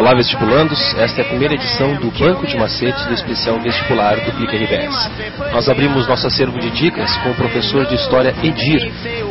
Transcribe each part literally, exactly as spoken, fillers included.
Olá, vestibulandos, esta é a primeira edição do Banco de Macetes do especial vestibular do Clique R B S. Nós abrimos nosso acervo de dicas com o professor de História Edir,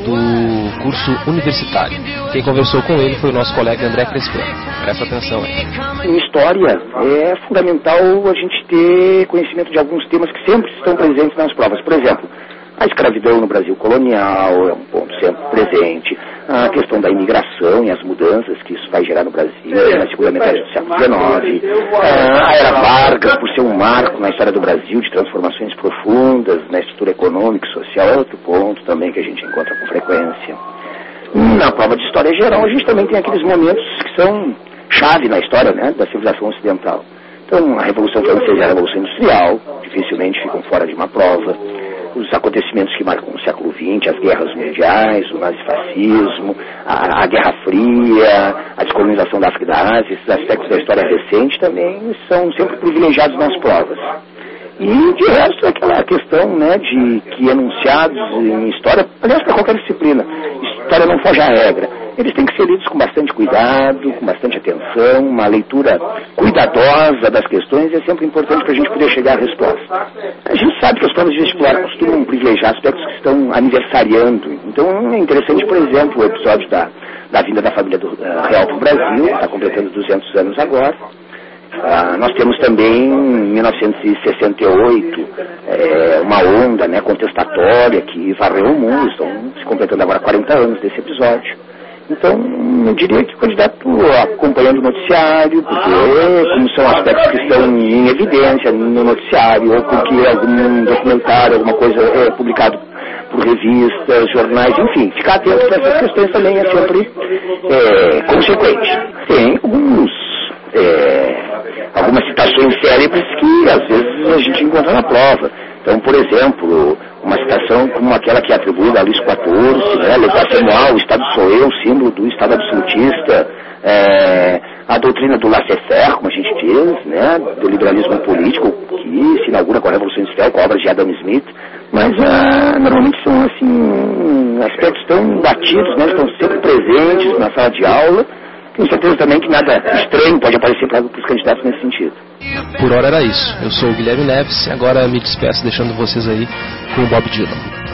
do curso universitário. Quem conversou com ele foi o nosso colega André Crespano. Presta atenção aí. Em História, é fundamental a gente ter conhecimento de alguns temas que sempre estão presentes nas provas. Por exemplo, a escravidão no Brasil colonial é um ponto sempre presente. A questão da imigração e as mudanças que isso vai gerar no Brasil na segunda metade do século dezenove. A Era Vargas, por ser um marco na história do Brasil de transformações profundas na estrutura econômica e social, é outro ponto também que a gente encontra com frequência. Na prova de História Geral, a gente também tem aqueles momentos que são chave na história, né, da civilização ocidental. Então, a Revolução Francesa e a Revolução Industrial dificilmente ficam fora de uma prova. Os acontecimentos que marcam o século vinte, as guerras mundiais, o nazifascismo, a, a Guerra Fria, a descolonização da África e da Ásia, esses aspectos da história recente também são sempre privilegiados nas provas. E, de resto, aquela questão, né, de que enunciados em história, aliás, para qualquer disciplina, história não foge à regra. Eles têm que ser lidos com bastante cuidado, com bastante atenção, uma leitura cuidadosa das questões é sempre importante para a gente poder chegar à resposta. A gente sabe que as provas de vestibular costumam privilegiar aspectos que estão aniversariando. Então é interessante, por exemplo, o episódio da, da vinda da família do, uh, real para o Brasil, que está completando duzentos anos agora. Uh, nós temos também, em mil novecentos e sessenta e oito, é, uma onda, né, contestatória que varreu o mundo. Estão se completando agora quarenta anos desse episódio. Então, eu diria que o candidato acompanhando o noticiário, porque como são aspectos que estão em evidência no noticiário, ou porque algum documentário, alguma coisa é publicado por revistas, jornais, enfim, ficar atento para essas questões também é sempre é, consequente. Tem alguns, é, algumas citações célebres que às vezes a gente encontra na prova. Então, por exemplo, uma citação como aquela que é atribuída a Luís quatorze, né, Legacy anual, o Estado sou eu, símbolo do Estado absolutista, é, a doutrina do laissez-faire, como a gente diz, né, do liberalismo político, que se inaugura com a Revolução Industrial, com a obra de Adam Smith, mas ah, normalmente são assim aspectos tão batidos, né, estão sempre presentes na sala de aula. Tenho certeza também que nada estranho pode aparecer para os candidatos nesse sentido. Por hora era isso. Eu sou o Guilherme Neves e agora me despeço deixando vocês aí com o Bob Dylan.